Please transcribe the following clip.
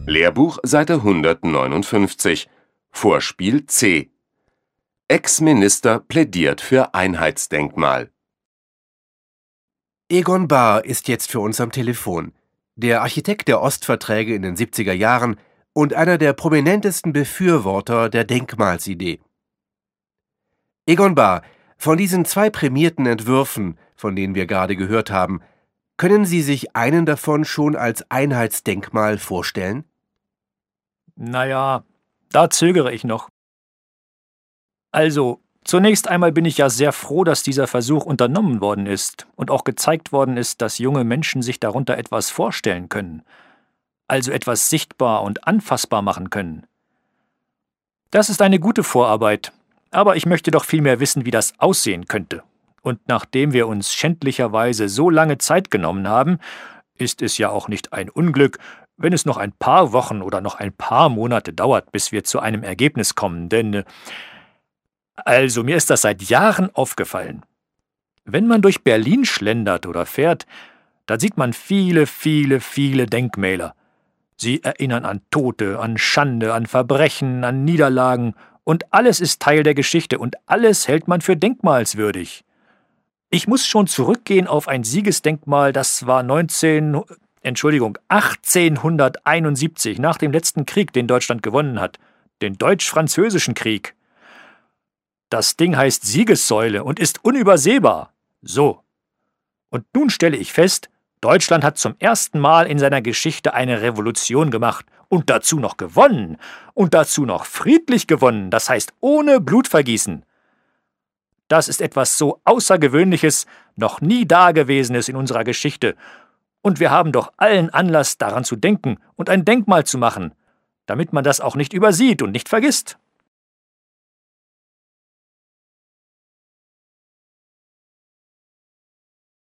Lehrbuch Seite 159. Vorspiel C. Ex-Minister plädiert für Einheitsdenkmal. Egon Bahr ist jetzt für uns am Telefon. Der Architekt der Ostverträge in den 70er Jahren und einer der prominentesten Befürworter der Denkmalsidee. Egon Bahr, von diesen 2 prämierten Entwürfen, von denen wir gerade gehört haben, können Sie sich einen davon schon als Einheitsdenkmal vorstellen? Naja, da zögere ich noch. Also, zunächst einmal bin ich ja sehr froh, dass dieser Versuch unternommen worden ist und auch gezeigt worden ist, dass junge Menschen sich darunter etwas vorstellen können, also etwas sichtbar und anfassbar machen können. Das ist eine gute Vorarbeit, aber ich möchte doch vielmehr wissen, wie das aussehen könnte. Und nachdem wir uns schändlicherweise so lange Zeit genommen haben, ist es ja auch nicht ein Unglück, wenn es noch ein paar Wochen oder noch ein paar Monate dauert, bis wir zu einem Ergebnis kommen, denn also mir ist das seit Jahren aufgefallen. Wenn man durch Berlin schlendert oder fährt, da sieht man viele, viele, viele Denkmäler. Sie erinnern an Tote, an Schande, an Verbrechen, an Niederlagen, und alles ist Teil der Geschichte und alles hält man für denkmalswürdig. Ich muss schon zurückgehen auf ein Siegesdenkmal, das war 1871, nach dem letzten Krieg, den Deutschland gewonnen hat, den Deutsch-Französischen Krieg. Das Ding heißt Siegessäule und ist unübersehbar. So. Und nun stelle ich fest, Deutschland hat zum ersten Mal in seiner Geschichte eine Revolution gemacht und dazu noch gewonnen und dazu noch friedlich gewonnen, das heißt ohne Blutvergießen. Das ist etwas so Außergewöhnliches, noch nie Dagewesenes in unserer Geschichte. Und wir haben doch allen Anlass, daran zu denken und ein Denkmal zu machen, damit man das auch nicht übersieht und nicht vergisst.